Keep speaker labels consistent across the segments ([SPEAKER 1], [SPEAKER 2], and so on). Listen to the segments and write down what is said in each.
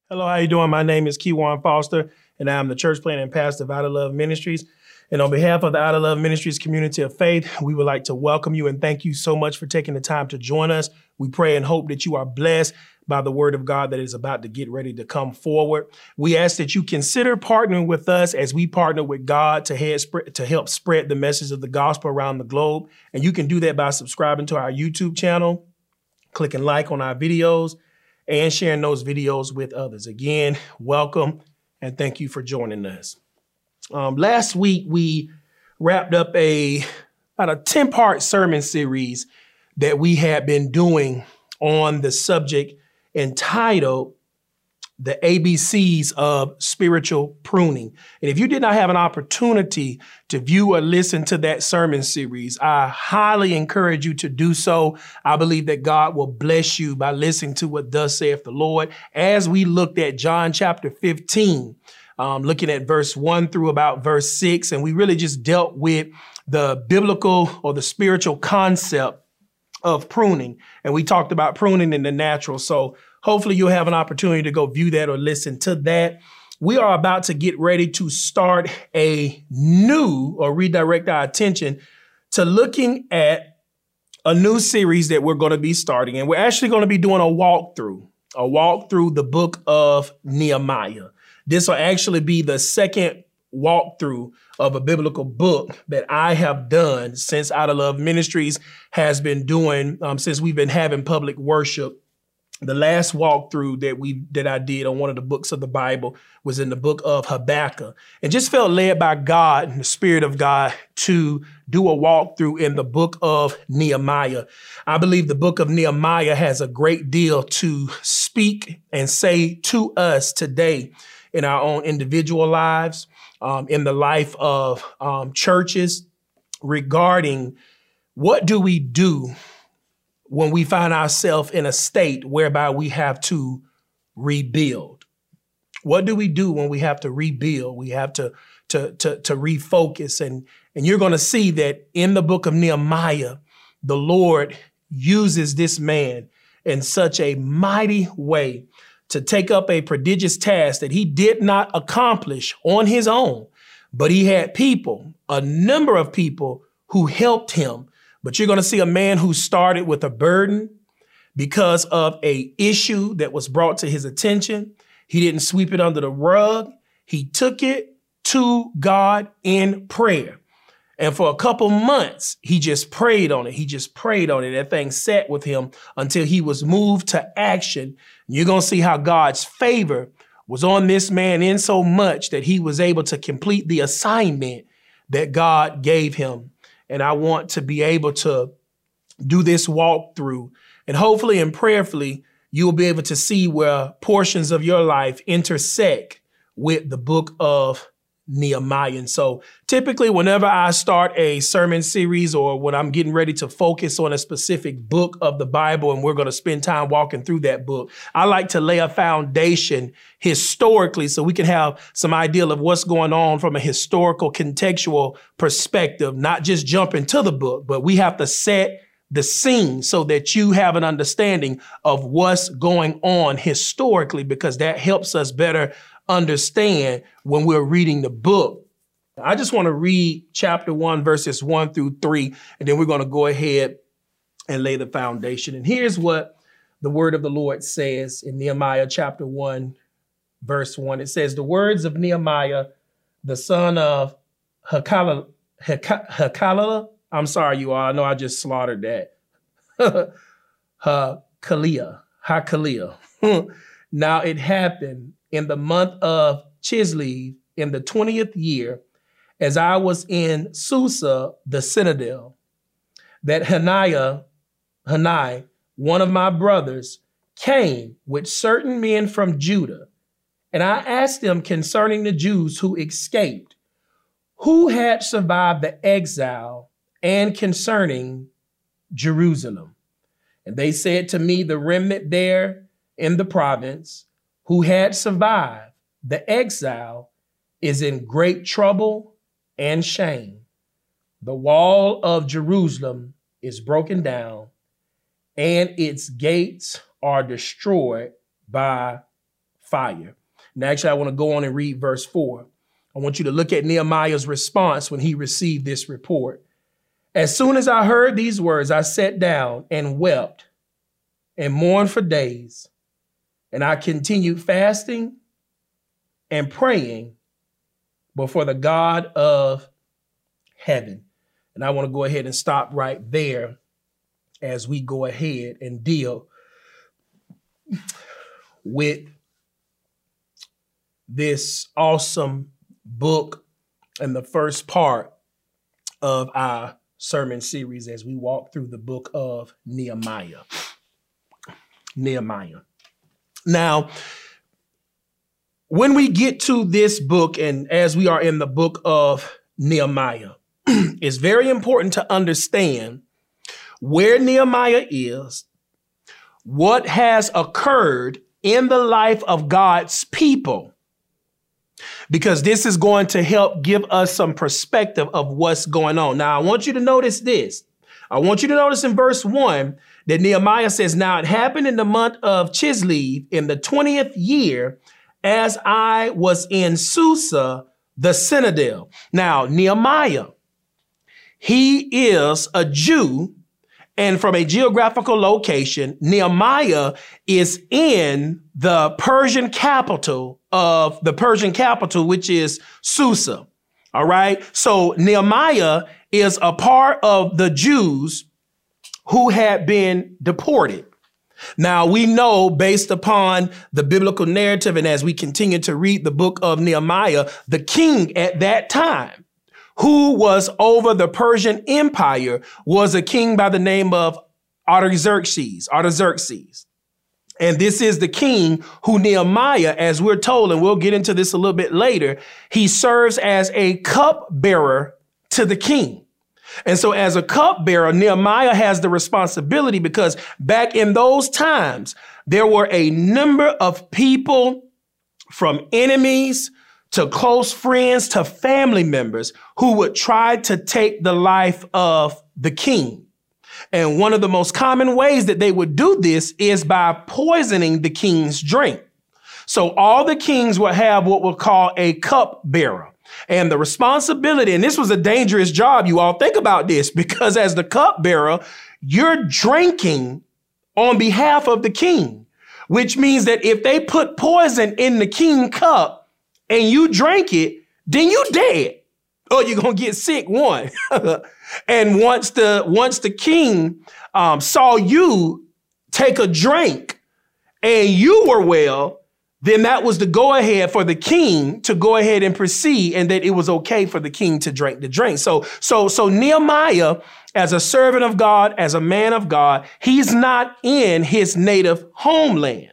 [SPEAKER 1] Hello, how you doing? My name is Keywan Foster, and I'm the church planter and pastor of Out of Love Ministries. And on behalf of the Out of Love Ministries community of faith, we would like to welcome you and thank you so much for taking the time to join us. We pray and hope that you are blessed by the word of God that is about to get ready to come forward. We ask that you consider partnering with us as we partner with God to help spread the message of the gospel around the globe. And you can do that by subscribing to our YouTube channel, clicking like on our videos, and sharing those videos with others. Again, welcome and thank you for joining us. Last week, we wrapped up about a 10-part sermon series that we had been doing on the subject entitled The ABCs of Spiritual Pruning. And if you did not have an opportunity to view or listen to that sermon series, I highly encourage you to do so. I believe that God will bless you by listening to what thus saith the Lord. As we looked at John chapter 15, looking at verse 1 through about verse 6, and we really just dealt with the biblical or the spiritual concept of pruning. And we talked about pruning in the natural. So hopefully you'll have an opportunity to go view that or listen to that. We are about to get ready to start a new or redirect our attention to looking at a new series that we're going to be starting. And we're actually going to be doing a walk through the book of Nehemiah. This will actually be the second walkthrough of a biblical book that I have done since Out of Love Ministries has been doing, since we've been having public worship. The last walkthrough that I did on one of the books of the Bible was in the book of Habakkuk, and just felt led by God and the Spirit of God to do a walkthrough in the book of Nehemiah. I believe the book of Nehemiah has a great deal to speak and say to us today in our own individual lives, in the life of churches, regarding what do we do when we find ourselves in a state whereby we have to rebuild. What do we do when we have to rebuild? We have to refocus. And you're going to see that in the book of Nehemiah, the Lord uses this man in such a mighty way to take up a prodigious task that he did not accomplish on his own, but he had people, a number of people who helped him. But you're going to see a man who started with a burden because of an issue that was brought to his attention. He didn't sweep it under the rug. He took it to God in prayer. And for a couple months, he just prayed on it. That thing sat with him until he was moved to action. You're going to see how God's favor was on this man in so much that he was able to complete the assignment that God gave him. And I want to be able to do this walkthrough, and hopefully and prayerfully, you'll be able to see where portions of your life intersect with the book of Nehemiah. And so typically whenever I start a sermon series or when I'm getting ready to focus on a specific book of the Bible and we're going to spend time walking through that book, I like to lay a foundation historically so we can have some idea of what's going on from a historical contextual perspective, not just jump into the book, but we have to set the scene so that you have an understanding of what's going on historically, because that helps us better understand when we're reading the book. I just want to read chapter 1, verses 1 through 3, and then we're going to go ahead and lay the foundation. And here's what the word of the Lord says in Nehemiah chapter 1, verse 1. It says, the words of Nehemiah, the son of Hakaliah. I'm sorry, you all. I know I just slaughtered that. Hakaliah. Now it happened in the month of Chislev in the 20th year, as I was in Susa, the citadel, that Hanai, one of my brothers, came with certain men from Judah. And I asked them concerning the Jews who escaped, who had survived the exile, and concerning Jerusalem. And they said to me, the remnant there in the province who had survived the exile is in great trouble and shame. The wall of Jerusalem is broken down, and its gates are destroyed by fire. And actually, I want to go on and read verse 4. I want you to look at Nehemiah's response when he received this report. As soon as I heard these words, I sat down and wept and mourned for days. And I continued fasting and praying before the God of heaven. And I want to go ahead and stop right there as we go ahead and deal with this awesome book and the first part of our sermon series as we walk through the book of Nehemiah. Nehemiah. Now, when we get to this book, and as we are in the book of Nehemiah, it's very important to understand where Nehemiah is, what has occurred in the life of God's people, because this is going to help give us some perspective of what's going on. Now, I want you to notice this. I want you to notice in verse 1 that Nehemiah says, now it happened in the month of Chislev in the 20th year as I was in Susa, the citadel. Now, Nehemiah, he is a Jew, and from a geographical location, Nehemiah is in the Persian capital, which is Susa. All right. So Nehemiah is a part of the Jews who had been deported. Now, we know, based upon the biblical narrative, and as we continue to read the book of Nehemiah, the king at that time, who was over the Persian Empire, was a king by the name of Artaxerxes. And this is the king who Nehemiah, as we're told, and we'll get into this a little bit later, he serves as a cupbearer to the king. And so as a cupbearer, Nehemiah has the responsibility, because back in those times, there were a number of people, from enemies to close friends to family members, who would try to take the life of the king. And one of the most common ways that they would do this is by poisoning the king's drink. So all the kings would have what we'll call a cupbearer. And the responsibility, and this was a dangerous job, you all think about this, because as the cupbearer, you're drinking on behalf of the king, which means that if they put poison in the king cup and you drink it, then you dead, or you're going to get sick, one. And once the king saw you take a drink and you were well, then that was the go ahead for the king to go ahead and proceed, and that it was okay for the king to drink the drink. So Nehemiah, as a servant of God, as a man of God, he's not in his native homeland.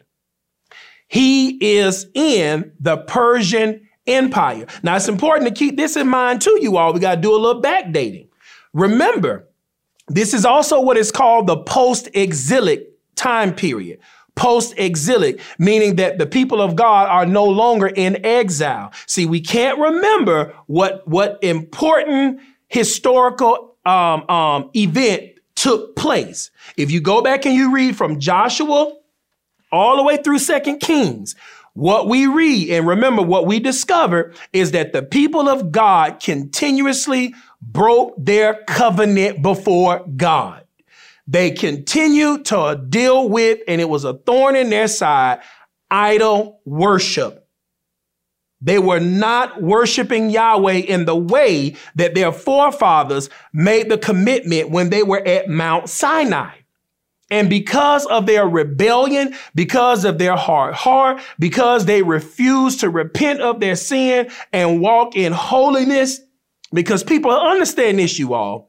[SPEAKER 1] He is in the Persian Empire. Now, it's important to keep this in mind too, you all. We got to do a little backdating. Remember, this is also what is called the post-exilic time period. Post-exilic, meaning that the people of God are no longer in exile. See, we can't remember what important historical event took place. If you go back and you read from Joshua all the way through 2 Kings, what we read, and remember what we discovered, is that the people of God continuously broke their covenant before God. They continued to deal with, and it was a thorn in their side, idol worship. They were not worshiping Yahweh in the way that their forefathers made the commitment when they were at Mount Sinai. And because of their rebellion, because of their hard heart, because they refused to repent of their sin and walk in holiness, because people understand this, you all.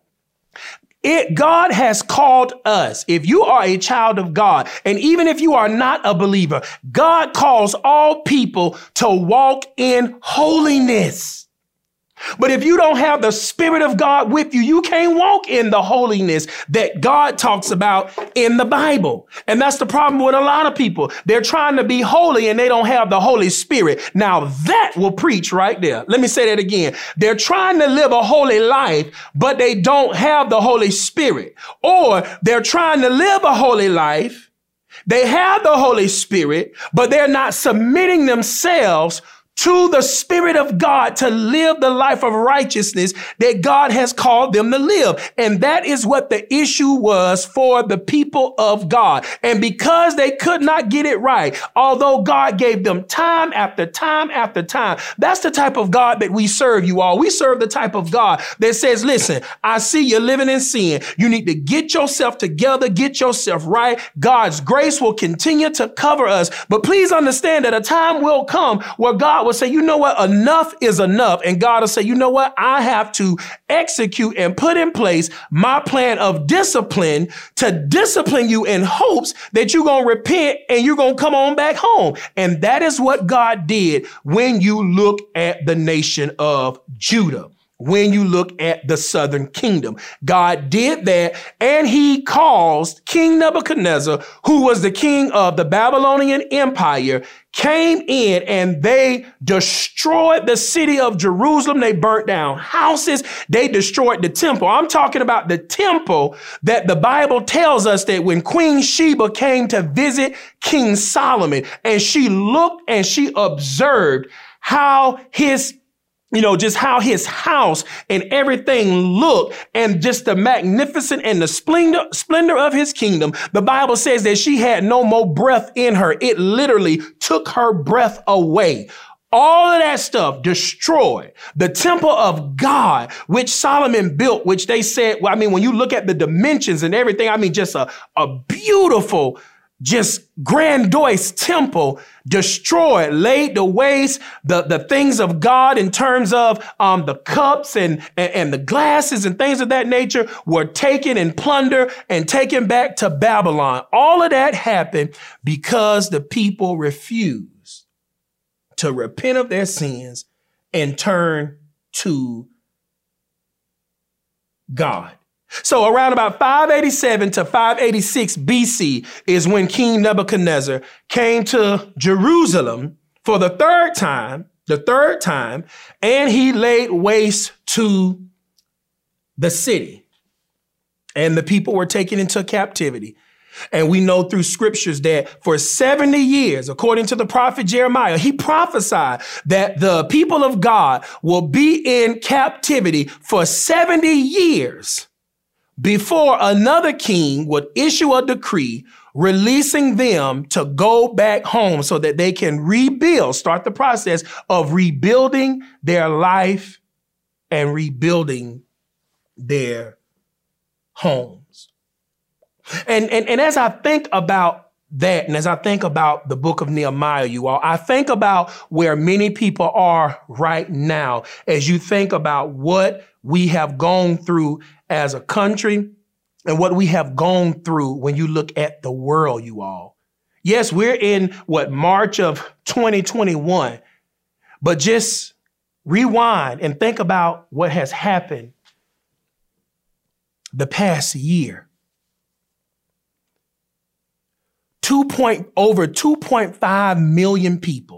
[SPEAKER 1] God has called us. If you are a child of God, and even if you are not a believer, God calls all people to walk in holiness. But if you don't have the Spirit of God with you, you can't walk in the holiness that God talks about in the Bible. And that's the problem with a lot of people. They're trying to be holy and they don't have the Holy Spirit. Now that will preach right there. Let me say that again. They're trying to live a holy life, but they don't have the Holy Spirit. Or they're trying to live a holy life, They have the Holy Spirit, but they're not submitting themselves to the Spirit of God to live the life of righteousness that God has called them to live. And that is what the issue was for the people of God. And because they could not get it right, although God gave them time after time after time, that's the type of God that we serve, you all. We serve the type of God that says, listen, I see you're living in sin. You need to get yourself together, get yourself right. God's grace will continue to cover us. But please understand that a time will come where God will say, you know what? Enough is enough. And God will say, you know what? I have to execute and put in place my plan of discipline to discipline you in hopes that you're going to repent and you're going to come on back home. And that is what God did when you look at the nation of Judah. When you look at the southern kingdom, God did that, and he caused King Nebuchadnezzar, who was the king of the Babylonian Empire, came in and they destroyed the city of Jerusalem. They burnt down houses. They destroyed the temple. I'm talking about the temple that the Bible tells us that when Queen Sheba came to visit King Solomon, and she looked and she observed how just how his house and everything looked, and just the magnificent and the splendor of his kingdom. The Bible says that she had no more breath in her. It literally took her breath away. All of that stuff destroyed the temple of God, which Solomon built, which they said, when you look at the dimensions and everything, just a beautiful, just grandiose temple, destroyed, laid to waste. The things of God in terms of the cups and the glasses and things of that nature were taken and plundered and taken back to Babylon. All of that happened because the people refused to repent of their sins and turn to God. So around about 587 to 586 BC is when King Nebuchadnezzar came to Jerusalem for the third time, and he laid waste to the city, and the people were taken into captivity. And we know through scriptures that for 70 years, according to the prophet Jeremiah, he prophesied that the people of God will be in captivity for 70 years before another king would issue a decree releasing them to go back home so that they can start the process of rebuilding their life and rebuilding their homes. And as I think about that, and as I think about the book of Nehemiah, you all, I think about where many people are right now, as you think about what we have gone through as a country and what we have gone through when you look at the world, you all. Yes, we're in March of 2021, but just rewind and think about what has happened the past year. Over 2.5 million people.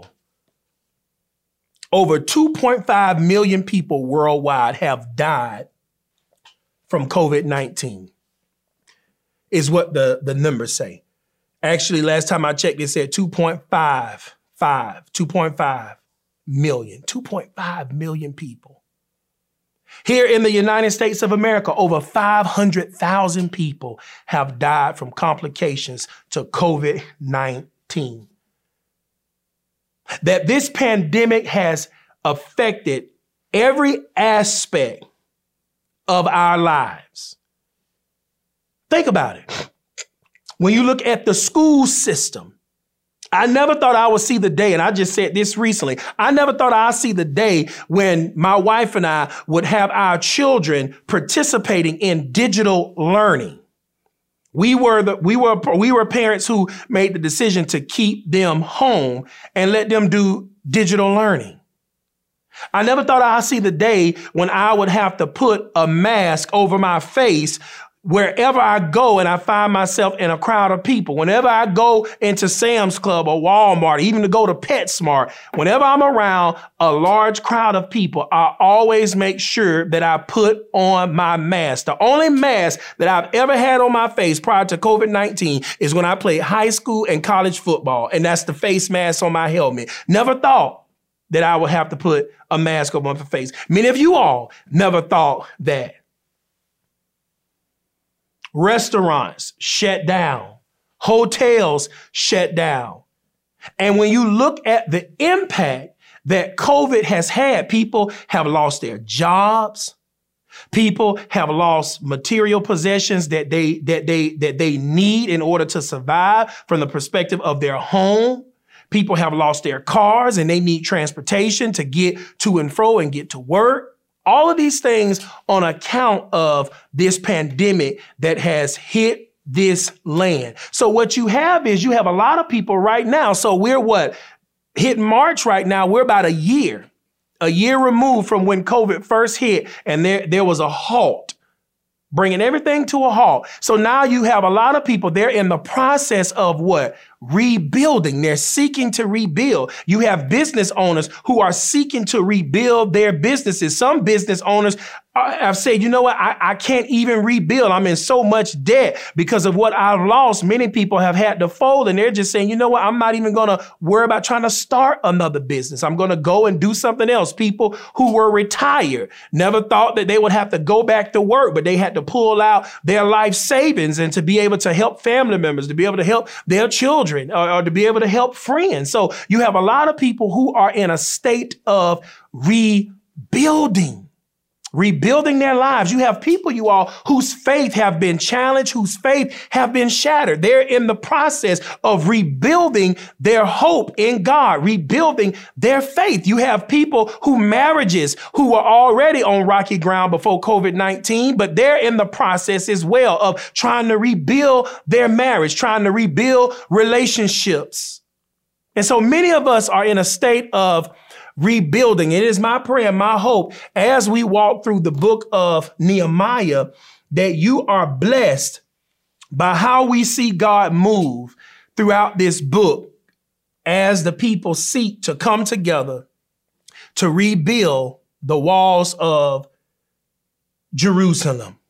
[SPEAKER 1] Over 2.5 million people worldwide have died from COVID-19, is what the numbers say. Actually, last time I checked, it said 2.5 million. 2.5 million people. Here in the United States of America, over 500,000 people have died from complications to COVID-19. That this pandemic has affected every aspect of our lives. Think about it. When you look at the school system, I never thought I would see the day, and I just said this recently, I never thought I'd see the day when my wife and I would have our children participating in digital learning. We were parents who made the decision to keep them home and let them do digital learning. I never thought I'd see the day when I would have to put a mask over my face wherever I go and I find myself in a crowd of people, whenever I go into Sam's Club or Walmart, even to go to PetSmart, whenever I'm around a large crowd of people, I always make sure that I put on my mask. The only mask that I've ever had on my face prior to COVID-19 is when I played high school and college football, and that's the face mask on my helmet. Never thought that I would have to put a mask on my face. Many of you all never thought that. Restaurants shut down. Hotels shut down. And when you look at the impact that COVID has had, people have lost their jobs. People have lost material possessions that they need in order to survive from the perspective of their home. People have lost their cars and they need transportation to get to and fro and get to work. All of these things on account of this pandemic that has hit this land. So what you have is you have a lot of people right now. So we're hitting March right now. We're about a year removed from when COVID first hit, and there was a halt, bringing everything to a halt. So now you have a lot of people, they're in the process of rebuilding. They're seeking to rebuild. You have business owners who are seeking to rebuild their businesses. Some business owners have said, you know what, I can't even rebuild. I'm in so much debt because of what I've lost. Many people have had to fold, and they're just saying, you know what, I'm not even going to worry about trying to start another business. I'm going to go and do something else. People who were retired never thought that they would have to go back to work, but they had to pull out their life savings and to be able to help family members, to be able to help their children, or to be able to help friends. So you have a lot of people who are in a state of rebuilding their lives. You have people, you all, whose faith have been challenged, whose faith have been shattered. They're in the process of rebuilding their hope in God, rebuilding their faith. You have people marriages who were already on rocky ground before COVID-19, but they're in the process as well of trying to rebuild their marriage, trying to rebuild relationships. And so many of us are in a state of rebuilding. It is my prayer, my hope, as we walk through the book of Nehemiah, that you are blessed by how we see God move throughout this book as the people seek to come together to rebuild the walls of Jerusalem.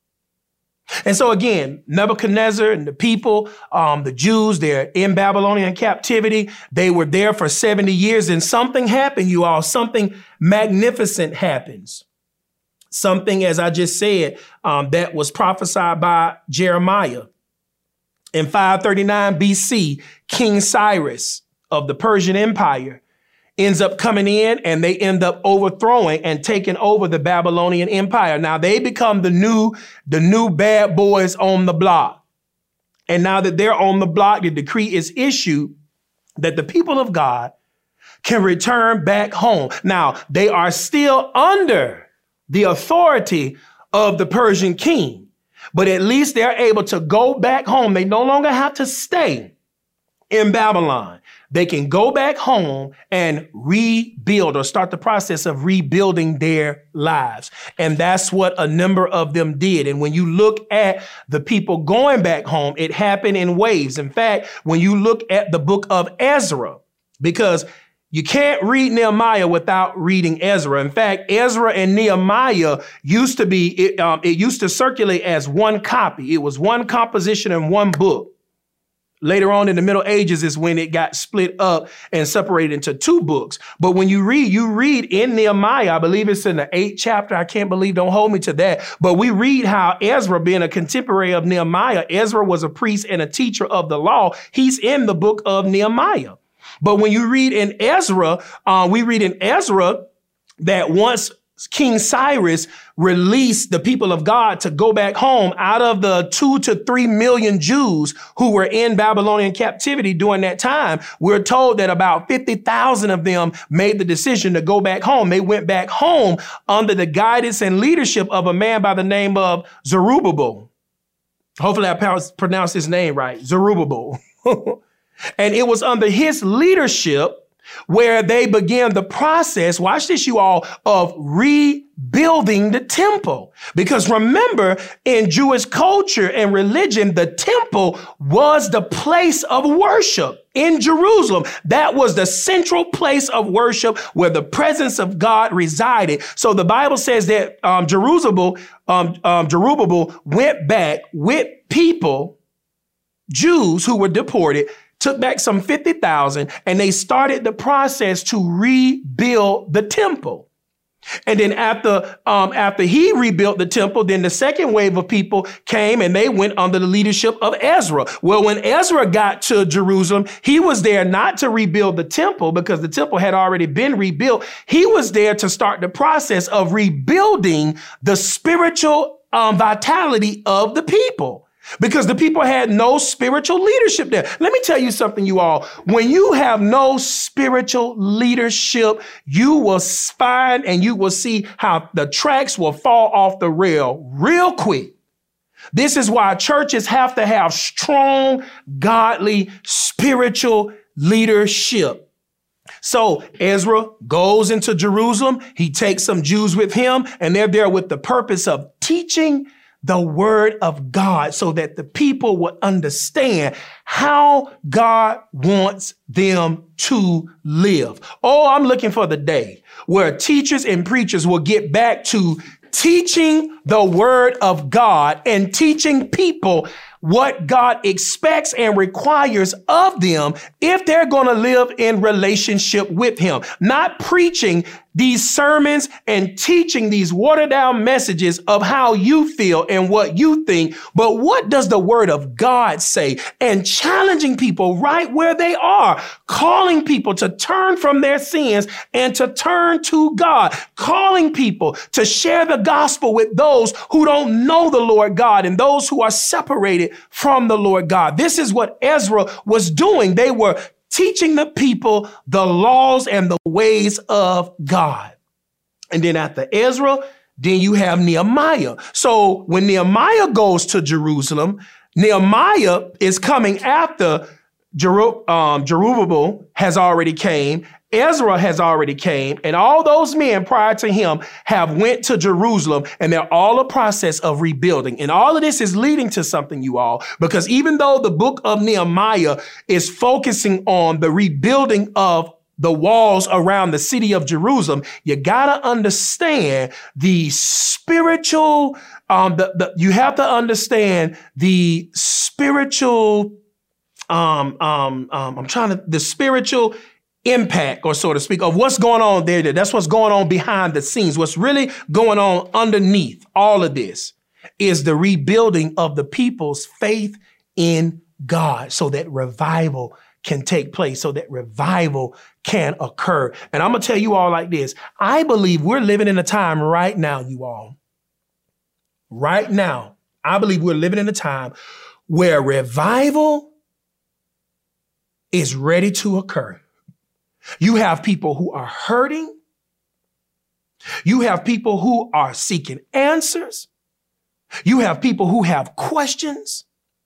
[SPEAKER 1] And so again, Nebuchadnezzar and the people, the Jews, they're in Babylonian captivity. They were there for 70 years, and something happened, you all. Something magnificent happens. Something, as I just said, that was prophesied by Jeremiah. In 539 BC, King Cyrus of the Persian Empire ends up coming in, and they end up overthrowing and taking over the Babylonian Empire. Now they become the new bad boys on the block. And now that they're on the block, the decree is issued that the people of God can return back home. Now they are still under the authority of the Persian king, but at least they're able to go back home. They no longer have to stay in Babylon. They can go back home and rebuild or start the process of rebuilding their lives. And that's what a number of them did. And when you look at the people going back home, it happened in waves. In fact, when you look at the book of Ezra, because you can't read Nehemiah without reading Ezra. In fact, Ezra and Nehemiah used to circulate as one copy. It was one composition in one book. Later on in the Middle Ages is when it got split up and separated into two books. But when you read in Nehemiah, I believe it's in the 8th chapter. I can't believe, don't hold me to that. But we read how Ezra, being a contemporary of Nehemiah, Ezra was a priest and a teacher of the law. He's in the book of Nehemiah. But when you read in Ezra, we read in Ezra that once King Cyrus released the people of God to go back home, out of the 2 to 3 million Jews who were in Babylonian captivity during that time, we're told that about 50,000 of them made the decision to go back home. They went back home under the guidance and leadership of a man by the name of Zerubbabel. Hopefully I pronounced his name right, Zerubbabel. And it was under his leadership where they began the process, watch this, you all, of rebuilding the temple. Because remember, in Jewish culture and religion, the temple was the place of worship in Jerusalem. That was the central place of worship where the presence of God resided. So the Bible says that Zerubbabel went back with people, Jews who were deported, took back some 50,000, and they started the process to rebuild the temple. And then after he rebuilt the temple, then the second wave of people came and they went under the leadership of Ezra. Well, when Ezra got to Jerusalem, he was there not to rebuild the temple because the temple had already been rebuilt. He was there to start the process of rebuilding the spiritual vitality of the people. Because the people had no spiritual leadership there. Let me tell you something, you all. When you have no spiritual leadership, you will find and you will see how the tracks will fall off the rail real quick. This is why churches have to have strong, godly, spiritual leadership. So Ezra goes into Jerusalem. He takes some Jews with him, and they're there with the purpose of teaching the word of God so that the people would understand how God wants them to live. Oh, I'm looking for the day where teachers and preachers will get back to teaching the word of God and teaching people what God expects and requires of them if they're going to live in relationship with him. Not preaching these sermons and teaching these watered down messages of how you feel and what you think, but what does the word of God say? And challenging people right where they are, calling people to turn from their sins and to turn to God, calling people to share the gospel with those who don't know the Lord God and those who are separated from the Lord God. This is what Ezra was doing. They were teaching the people the laws and the ways of God. And then after Ezra, then you have Nehemiah. So when Nehemiah goes to Jerusalem, Nehemiah is coming after Zerubbabel has already came. Ezra has already came, and all those men prior to him have went to Jerusalem, and they're all a process of rebuilding. And all of this is leading to something, you all, because even though the book of Nehemiah is focusing on the rebuilding of the walls around the city of Jerusalem, you gotta understand the spiritual, you have to understand the spiritual, the spiritual impact, or so to speak, of what's going on there. That's what's going on behind the scenes. What's really going on underneath all of this is the rebuilding of the people's faith in God so that revival can take place, so that revival can occur. And I'm going to tell you all like this. I believe we're living in a time right now, you all. Right now, I believe we're living in a time where revival is ready to occur. You have people who are hurting. You have people who are seeking answers. You have people who have questions.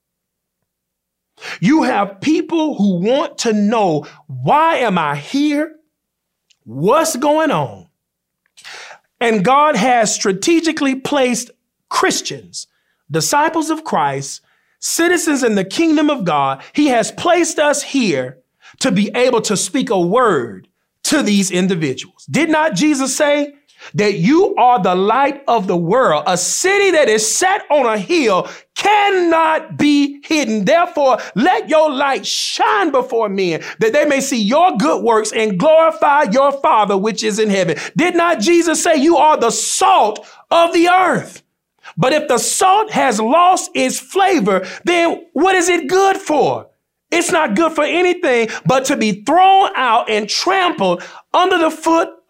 [SPEAKER 1] You have people who want to know, why am I here? What's going on? And God has strategically placed Christians, disciples of Christ, citizens in the kingdom of God. He has placed us here to be able to speak a word to these individuals. Did not Jesus say that you are the light of the world? A city that is set on a hill cannot be hidden. Therefore, let your light shine before men, that they may see your good works and glorify your Father which is in heaven. Did not Jesus say you are the salt of the earth? But if the salt has lost its flavor, then what is it good for? It's not good for anything but to be thrown out and trampled under the foot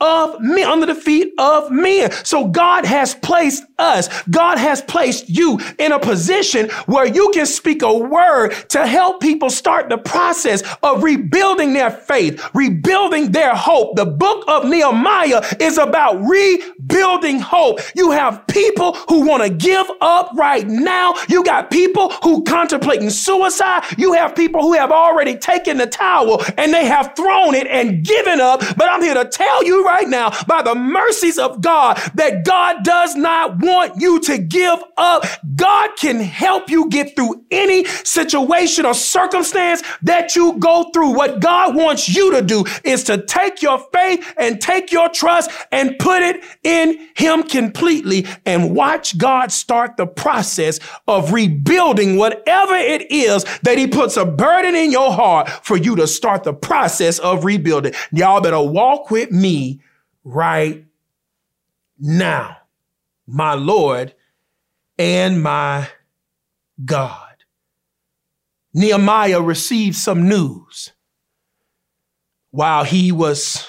[SPEAKER 1] of men, under the feet of men. So God has placed us, God has placed you in a position where you can speak a word to help people start the process of rebuilding their faith, rebuilding their hope. The book of Nehemiah is about rebuilding hope. You have people who want to give up right now. You got people who contemplating suicide. You have people who have already taken the towel and they have thrown it and given up. But I'm here to tell you right now, by the mercies of God, that God does not want you to give up. God can help you get through any situation or circumstance that you go through. What God wants you to do is to take your faith and take your trust and put it in Him completely and watch God start the process of rebuilding whatever it is that He puts a burden in your heart for you to start the process of rebuilding. Y'all better walk with me right now, my Lord and my God. Nehemiah received some news while he was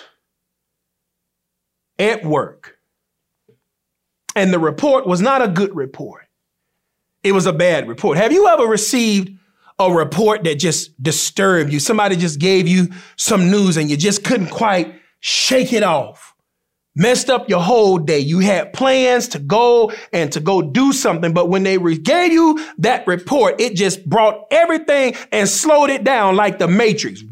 [SPEAKER 1] at work. And the report was not a good report. It was a bad report. Have you ever received a report that just disturbed you? Somebody just gave you some news and you just couldn't quite shake it off. Messed up your whole day. You had plans to go do something, but when they gave you that report, it just brought everything and slowed it down like the Matrix.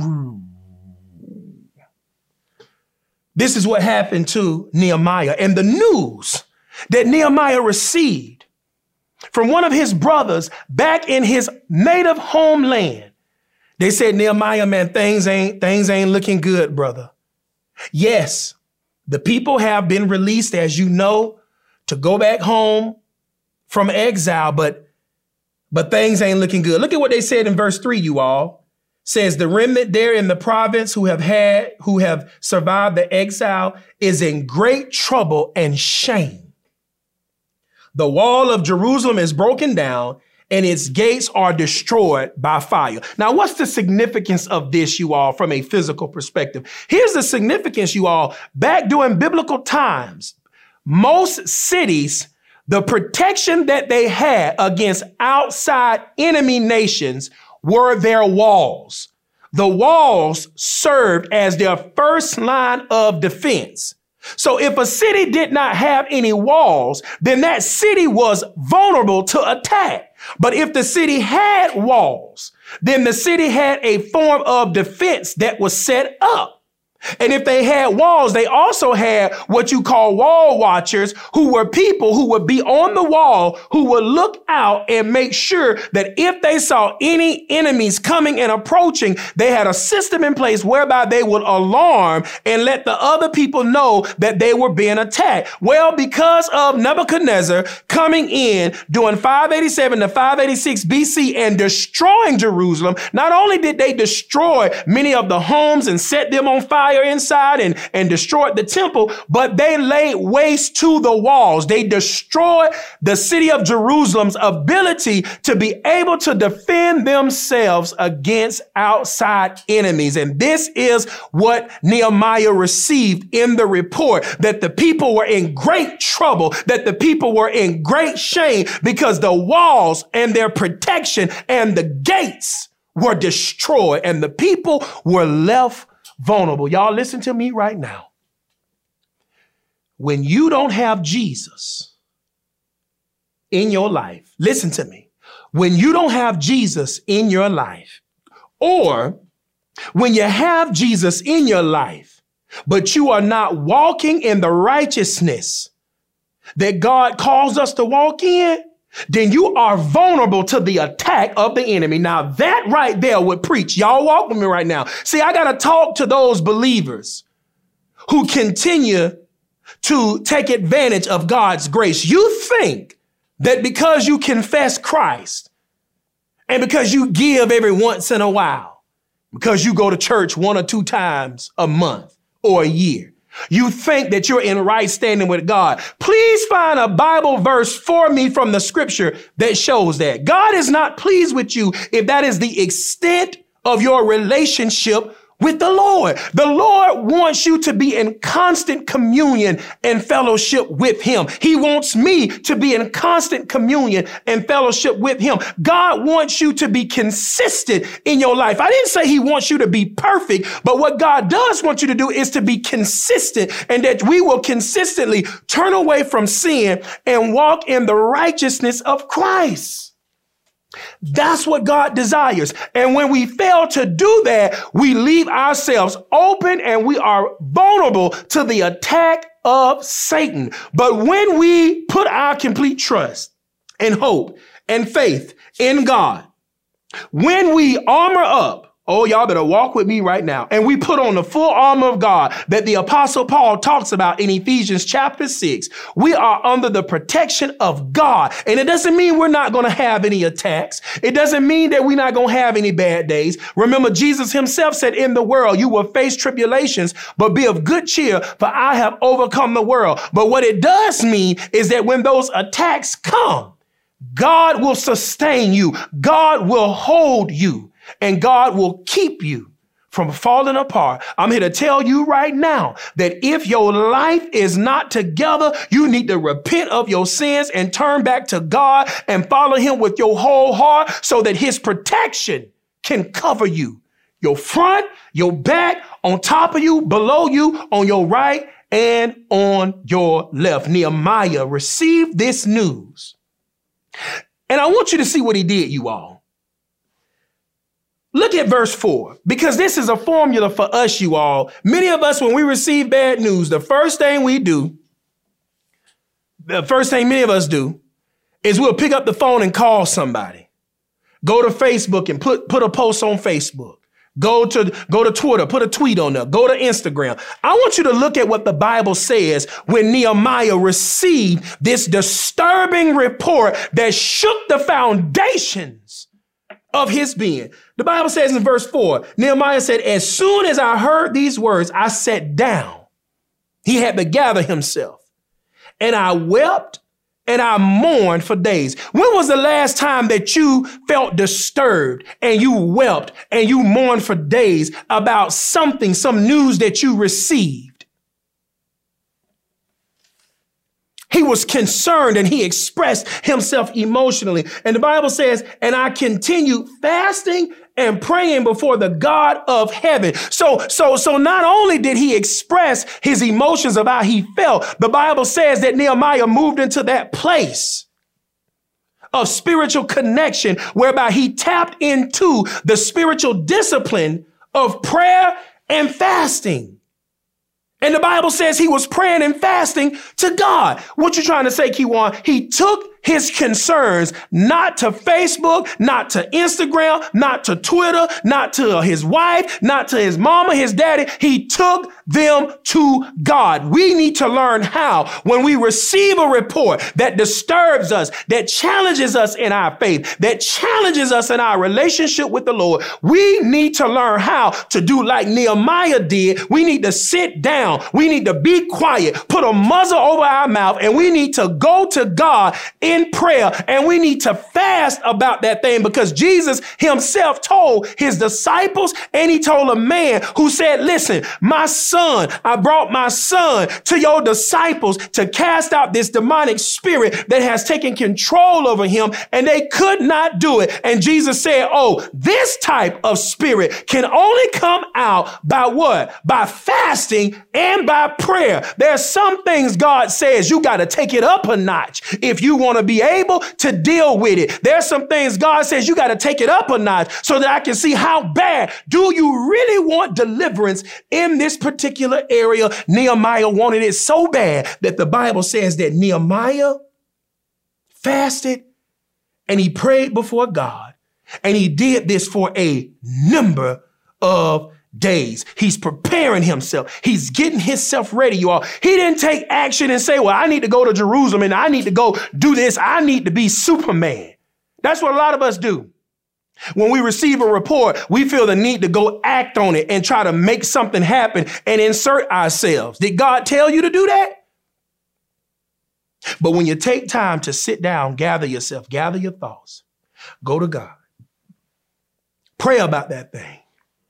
[SPEAKER 1] This is what happened to Nehemiah. And the news that Nehemiah received from one of his brothers back in his native homeland, they said, Nehemiah, man, things ain't looking good, brother. Yes, the people have been released, as you know, to go back home from exile, but things ain't looking good. Look at what they said in verse 3, you all. Says the remnant there in the province who have survived the exile is in great trouble and shame. The wall of Jerusalem is broken down and its gates are destroyed by fire. Now, what's the significance of this, you all, from a physical perspective? Here's the significance, you all. Back during biblical times, most cities, the protection that they had against outside enemy nations were their walls. The walls served as their first line of defense. So if a city did not have any walls, then that city was vulnerable to attack. But if the city had walls, then the city had a form of defense that was set up. And if they had walls, they also had what you call wall watchers, who were people who would be on the wall, who would look out and make sure that if they saw any enemies coming and approaching, they had a system in place whereby they would alarm and let the other people know that they were being attacked. Well, because of Nebuchadnezzar coming in during 587 to 586 BC and destroying Jerusalem, not only did they destroy many of the homes and set them on fire inside and destroyed the temple, but they laid waste to the walls. They destroyed the city of Jerusalem's ability to be able to defend themselves against outside enemies. And this is what Nehemiah received in the report, that the people were in great trouble, that the people were in great shame because the walls and their protection and the gates were destroyed and the people were left vulnerable. Y'all listen to me right now. When you don't have Jesus in your life, listen to me. When you don't have Jesus in your life, or when you have Jesus in your life, but you are not walking in the righteousness that God calls us to walk in, then you are vulnerable to the attack of the enemy. Now that right there would preach. Y'all walk with me right now. See, I got to talk to those believers who continue to take advantage of God's grace. You think that because you confess Christ and because you give every once in a while, because you go to church 1 or 2 times a month or a year, you think that you're in right standing with God. Please find a Bible verse for me from the scripture that shows that. God is not pleased with you if that is the extent of your relationship with the Lord. The Lord wants you to be in constant communion and fellowship with him. He wants me to be in constant communion and fellowship with him. God wants you to be consistent in your life. I didn't say he wants you to be perfect, but what God does want you to do is to be consistent, and that we will consistently turn away from sin and walk in the righteousness of Christ. That's what God desires. And when we fail to do that, we leave ourselves open and we are vulnerable to the attack of Satan. But when we put our complete trust and hope and faith in God, when we armor up, oh, y'all better walk with me right now, and we put on the full armor of God that the Apostle Paul talks about in Ephesians chapter 6, we are under the protection of God. And it doesn't mean we're not going to have any attacks. It doesn't mean that we're not going to have any bad days. Remember, Jesus himself said, in the world, you will face tribulations, but be of good cheer, for I have overcome the world. But what it does mean is that when those attacks come, God will sustain you. God will hold you. And God will keep you from falling apart. I'm here to tell you right now that if your life is not together, you need to repent of your sins and turn back to God and follow him with your whole heart so that his protection can cover you. Your front, your back, on top of you, below you, on your right, and on your left. Nehemiah received this news. And I want you to see what he did, you all. Look at verse 4, because this is a formula for us, you all. Many of us, when we receive bad news, the first thing many of us do is we'll pick up the phone and call somebody. Go to Facebook and put a post on Facebook. Go to Twitter, put a tweet on there. Go to Instagram. I want you to look at what the Bible says when Nehemiah received this disturbing report that shook the foundations of his being. The Bible says in verse 4, Nehemiah said, as soon as I heard these words, I sat down. He had to gather himself. And I wept and I mourned for days. When was the last time that you felt disturbed and you wept and you mourned for days about something, some news that you received? He was concerned and he expressed himself emotionally. And the Bible says, and I continued fasting and praying before the God of heaven. So not only did he express his emotions of how he felt, the Bible says that Nehemiah moved into that place of spiritual connection whereby he tapped into the spiritual discipline of prayer and fasting. And the Bible says he was praying and fasting to God. What you trying to say, Kiwan? He took his concerns not to Facebook, not to Instagram, not to Twitter, not to his wife, not to his mama, his daddy. He took them to God. We need to learn how, when we receive a report that disturbs us, that challenges us in our faith, that challenges us in our relationship with the Lord, we need to learn how to do like Nehemiah did. We need to sit down. We need to be quiet, put a muzzle over our mouth, and we need to go to God in prayer, and we need to fast about that thing, because Jesus himself told his disciples, and he told a man who said, listen, my son, I brought my son to your disciples to cast out this demonic spirit that has taken control over him, and they could not do it. And Jesus said, oh, this type of spirit can only come out by what? By fasting and by prayer. There's some things God says you got to take it up a notch if you want to be able to deal with it. There's some things God says you got to take it up a notch so that I can see how bad do you really want deliverance in this particular area. Nehemiah wanted it so bad that the Bible says that Nehemiah fasted and he prayed before God, and he did this for a number of days. He's preparing himself. He's getting himself ready, you all. He didn't take action and say, well, I need to go to Jerusalem and I need to go do this. I need to be Superman. That's what a lot of us do. When we receive a report, we feel the need to go act on it and try to make something happen and insert ourselves. Did God tell you to do that? But when you take time to sit down, gather yourself, gather your thoughts, go to God, pray about that thing.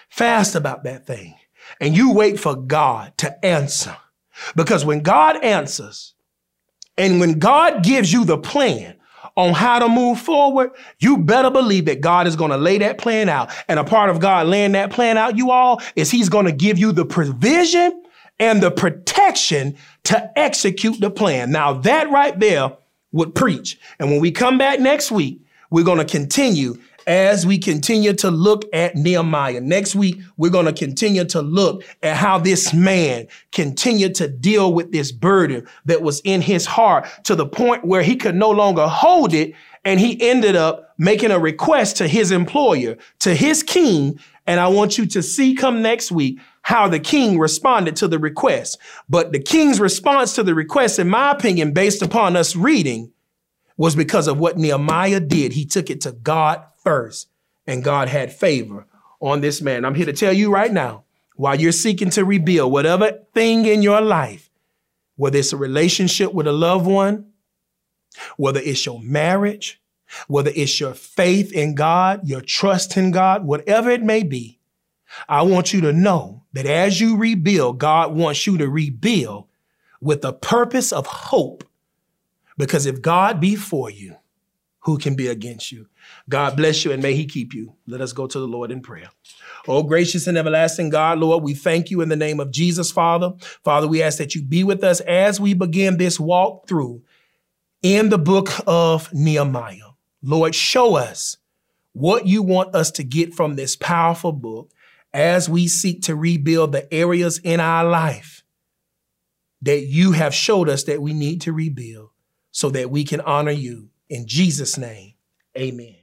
[SPEAKER 1] Fast about that thing. And you wait for God to answer. Because when God answers, and when God gives you the plan on how to move forward, you better believe that God is going to lay that plan out. And a part of God laying that plan out, you all, is he's going to give you the provision and the protection to execute the plan. Now that right there would preach. And when we come back next week, we're going to continue as we continue to look at Nehemiah. Next week, we're going to continue to look at how this man continued to deal with this burden that was in his heart to the point where he could no longer hold it. And he ended up making a request to his employer, to his king. And I want you to see come next week how the king responded to the request. But the king's response to the request, in my opinion, based upon us reading, was because of what Nehemiah did. He took it to God first, and God had favor on this man. I'm here to tell you right now, while you're seeking to rebuild whatever thing in your life, whether it's a relationship with a loved one, whether it's your marriage, whether it's your faith in God, your trust in God, whatever it may be, I want you to know that as you rebuild, God wants you to rebuild with a purpose of hope. Because if God be for you, who can be against you? God bless you and may he keep you. Let us go to the Lord in prayer. Oh, gracious and everlasting God, Lord, we thank you in the name of Jesus, Father. Father, we ask that you be with us as we begin this walk through in the book of Nehemiah. Lord, show us what you want us to get from this powerful book as we seek to rebuild the areas in our life that you have showed us that we need to rebuild so that we can honor you. In Jesus' name, amen.